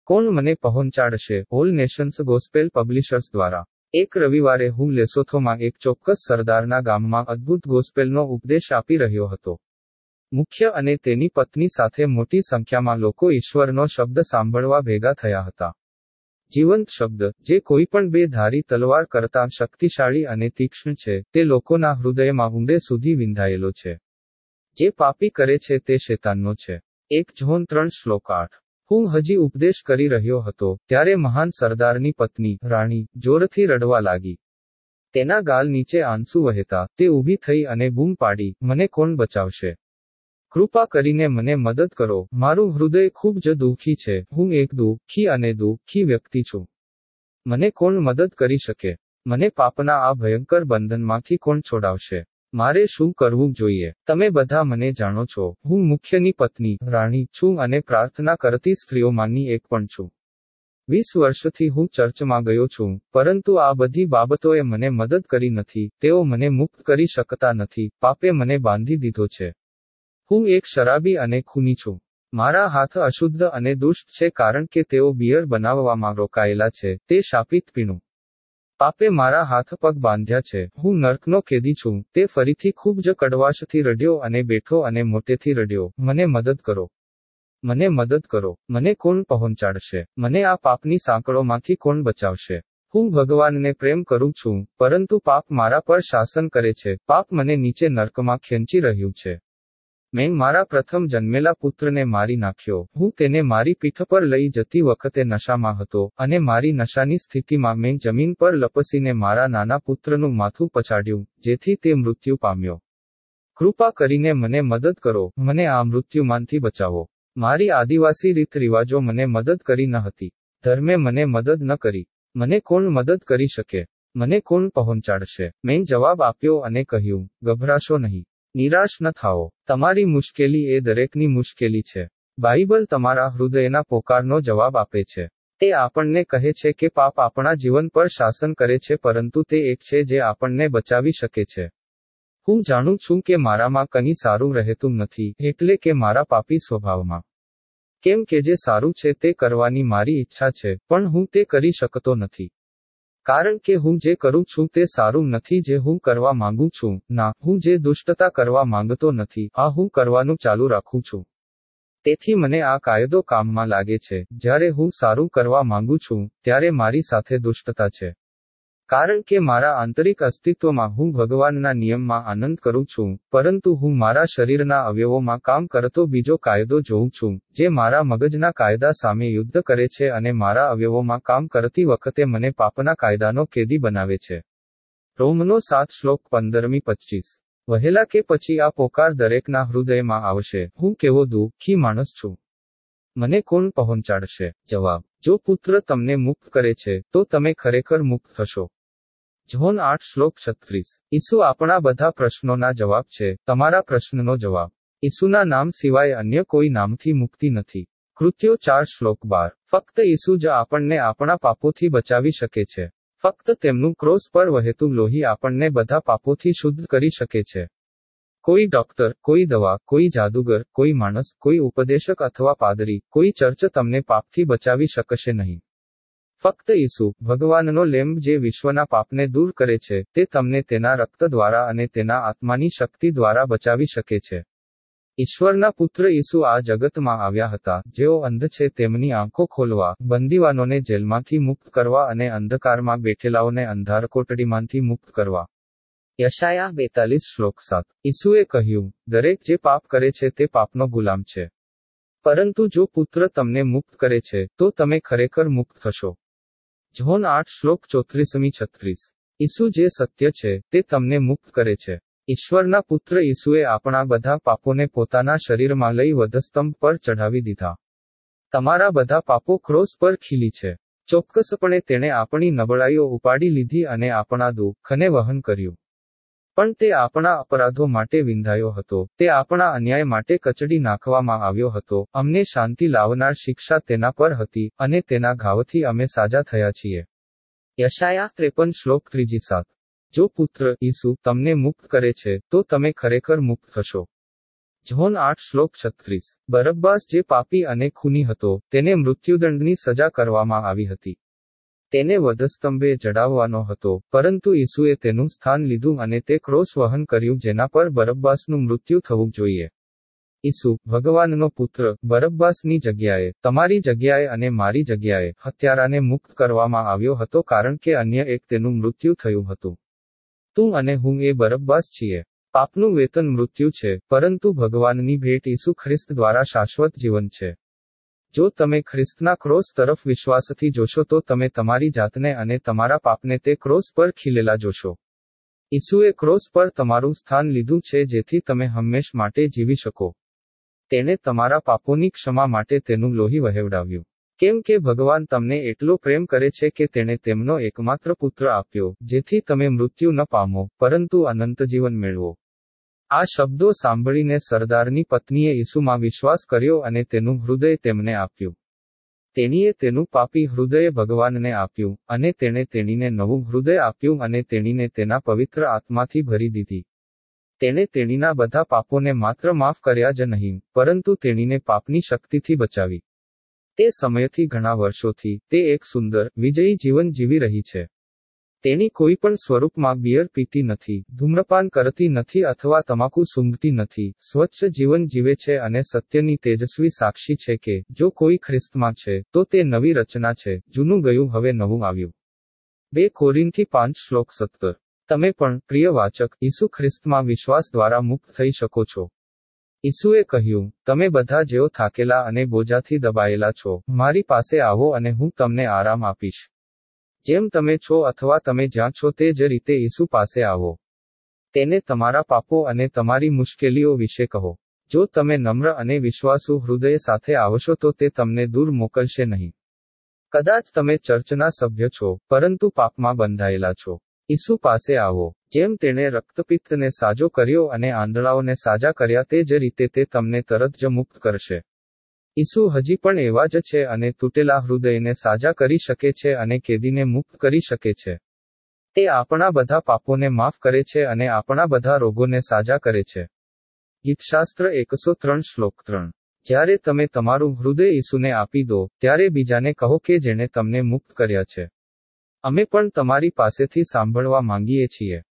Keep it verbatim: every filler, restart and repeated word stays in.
કોણ મને પહોંચાડશે? ઓલ નેશન્સ ગોસ્પેલ પબ્લિશર્સ દ્વારા એક રવિવારે હું લેસોથોમાં એક ચોક્કસ સરદારના ગામમાં અદ્ભુત ગોસ્પેલનો ઉપદેશ આપી રહ્યો હતો. મુખ્ય અને તેની પત્ની સાથે મોટી સંખ્યામાં લોકો ઈશ્વરનો શબ્દ સાંભળવા ભેગા થયા હતા. જીવંત શબ્દ, જે કોઈપણ બે ધારી તલવાર કરતાં શક્તિશાળી અને તીક્ષ્ણ છે, તે લોકોના હૃદયમાં ઊંડે સુધી વિંધાયેલો છે. જે પાપી કરે છે તે શેતાનનો છે. એક જોન ત્રણ શ્લોક આઠ. હું હજી ઉપદેશ કરી રહ્યો હતો ત્યારે મહાન સરદારની પત્ની, રાણી, જોરથી રડવા લાગી. તેના ગાલ નીચે આંસુ વહેતા, તે ઊભી થઈ અને બૂમ પાડી, મને કોણ બચાવશે? કૃપા કરીને મને મદદ કરો, મારું હૃદય ખૂબ જ દુઃખી છે, હું એક દુઃખી અને દુઃખી વ્યક્તિ છું. મને કોણ મદદ કરી શકે? મને પાપના આ ભયંકર બંધનમાંથી કોણ છોડાવશે? મારે શું કરવું જોઈએ? તમે બધા મને જાણો છો, હું મુખ્યની પત્ની, રાણી છું અને પ્રાર્થના કરતી સ્ત્રીઓમાંની એક પણ છું. વીસ વર્ષથી હું ચર્ચમાં ગયો છું, પરંતુ આ બધી બાબતોએ મને મદદ કરી નથી. તેઓ મને મુક્ત કરી શકતા નથી. પાપે મને બાંધી દીધો છે. હું એક શરાબી અને ખૂની છું. મારા હાથ અશુદ્ધ અને દુષ્ટ છે કારણ કે તેઓ બિયર બનાવવામાં રોકાયેલા છે, તે શાપિત પીણું. પાપે મારા હાથ પગ બાંધ્યા છે. હું નર્કનો કેદી છું. તે ફરીથી ખૂબ જ કડવાશથી રડ્યો અને બેઠો અને મોટેથી રડ્યો, મને મદદ કરો. મને મદદ કરો. મને કોણ પહોંચાડશે? મને આ પાપની સાંકળોમાંથી કોણ બચાવશે? હું ભગવાનને પ્રેમ કરું છું, પરંતુ પાપ મારા પર શાસન કરે છે. પાપ મને નીચે નર્કમાં ખેંચી રહ્યું છે. મેં મારા પ્રથમ જન્મેલા પુત્રને મારી નાખ્યો. હું તેને મારી પીઠ પર લઈ જતી વખતે નશામાં હતો, અને મારી નશાની સ્થિતિમાં મેં જમીન પર લપસીને મારા નાના પુત્રનું માથું પછાડ્યું, જેથી તે મૃત્યુ પામ્યો. કૃપા કરીને મને મદદ કરો, મને આ મૃત્યુમાંથી બચાવો. મારી આદિવાસી રીત રિવાજો મને મદદ કરી ન હતી. ધર્મે મને મદદ ન કરી. મને કોણ મદદ કરી શકે? મને કોણ પહોંચાડશે? મેં જવાબ આપ્યો અને કહ્યું, ગભરાશો નહીં. નિરાશ ન થાઓ. તમારી મુશ્કેલી એ દરેકની મુશ્કેલી છે. બાઇબલ તમારા હૃદયના પોકારનો જવાબ આપે છે. તે આપણને કહે છે કે પાપ આપણા જીવન પર શાસન કરે છે, પરંતુ તે એક છે જે આપણને બચાવી શકે છે. હું જાણું છું કે મારામાં કંઈ સારું રહેતું નથી, એટલે કે મારા પાપી સ્વભાવમાં. કેમ કે જે સારું છે તે કરવાની મારી ઈચ્છા છે, પણ હું તે કરી શકતો નથી. કારણ કે હું જે કરું છું તે સારું નથી જે હું કરવા માંગુ છું. ના, હું જે દુષ્ટતા કરવા માંગતો નથી, આ હું કરવાનું ચાલુ રાખું છું. તેથી મને આ કાયદો કામમાં લાગે છે. જ્યારે હું સારું કરવા માંગુ છું, ત્યારે મારી સાથે દુષ્ટતા છે. કારણ કે મારા આંતરિક અસ્તિત્વમાં હું ભગવાનના નિયમમાં આનંદ કરું છું, પરંતુ હું મારા શરીરના અવયવોમાં કામ કરતો બીજો કાયદો જોઉં છું, જે મારા મગજના કાયદા સામે યુદ્ધ કરે છે અને મારા અવયવોમાં કામ કરતી વખતે મને પાપના કાયદાનો કેદી બનાવે છે. રોમનો સાત શ્લોક પંદરમી પચીસ. વહેલા કે પછી આ પોકાર દરેકના હૃદયમાં આવશે, હું કેવો દુઃખી માણસ છું. મને કોણ પહોંચાડશે? જવાબ, જો પુત્ર તમને મુક્ત કરે છે, તો તમે ખરેખર મુક્ત થશો. જોન આઠ શ્લોક છત્રીસ. ઈસુ આપણા બધા પ્રશ્નોના જવાબ છે, તમારા પ્રશ્નનો જવાબ. ઈસુના નામ સિવાય અન્ય કોઈ નામથી મુક્તિ નથી. કૃત્યો ચાર શ્લોક બાર. ફક્ત ઈસુ જ આપણને આપણા પાપોથી બચાવી શકે છે. ફક્ત તેમનું ક્રોસ પર વહેતું લોહી આપણને બધા પાપોથી શુદ્ધ કરી શકે છે. કોઈ ડોક્ટર, કોઈ દવા, કોઈ જાદુગર, કોઈ માણસ, કોઈ ઉપદેશક અથવા પાદરી, કોઈ ચર્ચ તમને પાપથી બચાવી શકશે નહીં. ફક્ત ઈસુ, ભગવાનનો લેમ્બ જે વિશ્વના પાપને દૂર કરે છે, તે તમને તેના રક્ત દ્વારા અને તેના આત્માની શક્તિ દ્વારા બચાવી શકે છે. ઈશ્વરના પુત્ર ઈસુ આ જગતમાં આવ્યા હતા, જેઓ અંધ છે તેમની આંખો ખોલવા, બંદીવાનોને જેલમાંથી મુક્ત કરવા અને અંધકારમાં બેઠેલાઓને અંધારકોટડીમાંથી મુક્ત કરવા. યશાયા બેતાલીસ શ્લોક સાત. ઈસુએ કહ્યું, દરેક જે પાપ કરે છે તે પાપનો ગુલામ છે. પરંતુ જો પુત્ર તમને મુક્ત કરે છે, તો તમે ખરેખર મુક્ત થશો. જોન આઠ શ્લોક ચોત્રીસમી છત્રીસ. ઈસુ જે સત્ય છે, તે તમને મુક્ત કરે છે. ઈશ્વરના પુત્ર ઈસુએ આપણા બધા પાપોને પોતાના શરીરમાં લઈ વધસ્તંભ પર ચઢાવી દીધા. તમારા બધા પાપો ક્રોસ પર ખીલી છે. ચોક્કસપણે તેણે આપણી નબળાઈઓ ઉપાડી લીધી અને આપણા દુઃખને વહન કર્યું. પણ તે આપણા અપરાધો માટે વિંધાયો હતો, તે આપણા અન્યાય માટે કચડી નાખવામાં આવ્યો હતો, અમને શાંતિ લાવનાર શિક્ષા તેના પર હતી, અને તેના ઘાવથી અમે સાજા થયા છીએ. યશાયા ત્રેપન શ્લોક ત્રીજી સાત. જો પુત્ર ઈસુ તમને મુક્ત કરે છે, તો તમે ખરેખર મુક્ત થશો. જોન આઠ શ્લોક છત્રીસ. બરબ્બાસ જે પાપી અને ખૂની હતો, તેને મૃત્યુદંડની સજા કરવામાં આવી હતી. તેને વધસ્તંભે જડાવવાનો હતો, પરંતુ ઈસુએ તેનું સ્થાન લીધું અને તે ક્રોસ વહન કર્યું જેના પર બરબ્બાસનું મૃત્યુ થવું જોઈએ. ઈસુ, ભગવાનનો પુત્ર, બરબ્બાસની જગ્યાએ, તમારી જગ્યાએ અને મારી જગ્યાએ, હત્યારાને મુક્ત કરવામાં આવ્યો હતો કારણ કે અન્ય એક તેનું મૃત્યુ થયું હતું. તું અને હું એ બરબ્બાસ છીએ. પાપનું વેતન મૃત્યુ છે, પરંતુ ભગવાનની ભેટ ઈસુ ખ્રિસ્ત દ્વારા શાશ્વત જીવન છે. જો તમે ખ્રિસ્તના ક્રોસ તરફ વિશ્વાસથી જોશો તો તમે તમારી જાતને અને તમારા પાપને તે ક્રોસ પર ખીલેલા જોશો. ઈસુએ ક્રોસ પર તમારું સ્થાન લીધું છે જેથી તમે હંમેશ માટે જીવી શકો. તેણે તમારા પાપોની ક્ષમા માટે તેનું લોહી વહેવડાવ્યું. કેમ કે ભગવાન તમને એટલો પ્રેમ કરે છે કે તેણે તેમનો એકમાત્ર પુત્ર આપ્યો, જેથી તમે મૃત્યુ ન પામો, પરંતુ અનંત જીવન મેળવો. આ શબ્દો સાંભળીને સરદારની પત્નીએ ઈસુમાં વિશ્વાસ કર્યો અને તેનું હૃદય તેમને આપ્યું. તેણીએ તેનું પાપી હૃદય ભગવાનને આપ્યું, અને તેણે તેણીને નવું હૃદય આપ્યું અને તેણીને તેના પવિત્ર આત્માથી ભરી દીધી. તેણે તેણીના બધા પાપોને માત્ર માફ કર્યા જ નહીં, પરંતુ તેણીને પાપની શક્તિથી બચાવી. તે સમયથી ઘણા વર્ષોથી, તે એક સુંદર, વિજયી જીવન જીવી રહી છે. તેણી કોઈ પણ સ્વરૂપમાં બિયર પીતી નથી, ધૂમ્રપાન કરતી નથી અથવા તમાકુ સૂંઘતી નથી, સ્વચ્છ જીવન જીવે છે અને સત્યની તેજસ્વી સાક્ષી છે કે, જો કોઈ ખ્રિસ્તમાં છે, તો તે નવી રચના છે, જૂનું ગયું હવે નવું આવ્યું. બે કોરિન્થી પાંચ શ્લોક સત્તર. તમે પણ, પ્રિય વાચક, ઈસુ ખ્રિસ્તમાં વિશ્વાસ દ્વારા મુક્ત થઈ શકો છો. ઈસુએ કહ્યું, તમે બધા જેઓ થાકેલા અને બોજાથી દબાયેલા છો, મારી પાસે આવો અને હું તમને આરામ આપીશ. જેમ તમે છો અથવા તમે જ્યાં છો તે જ રીતે ઈસુ પાસે આવો. તેને તમારા પાપો અને તમારી મુશ્કેલીઓ વિશે કહો. જો તમે નમ્ર અને વિશ્વાસુ હૃદય સાથે આવશો તો તે તમને દૂર મોકલશે નહીં. કદાચ તમે ચર્ચના સભ્ય છો, પરંતુ પાપમાં બંધાયેલા છો. ઈસુ પાસે આવો. જેમ તેણે રક્તપિત્તને સાજો કર્યો અને આંધળાઓને સાજા કર્યા તે જ રીતે તે તમને તરત જ મુક્ત કરશે. ઈસુ હજી પણ એવા જ છે અને તૂટેલા હૃદયને સાજા કરી શકે છે અને કેદીને મુક્ત કરી શકે છે. તે આપણા બધા પાપોને માફ કરે છે અને આપણા બધા રોગોને સાજા કરે છે. ગીતશાસ્ત્ર એકસો ત્રણ શ્લોક ત્રણ. જ્યારે તમે તમારું હૃદય ઈસુને આપી દો, ત્યારે બીજાને કહો કે જેણે તમને મુક્ત કર્યા છે. અમે પણ તમારી પાસેથી સાંભળવા માંગીએ છીએ.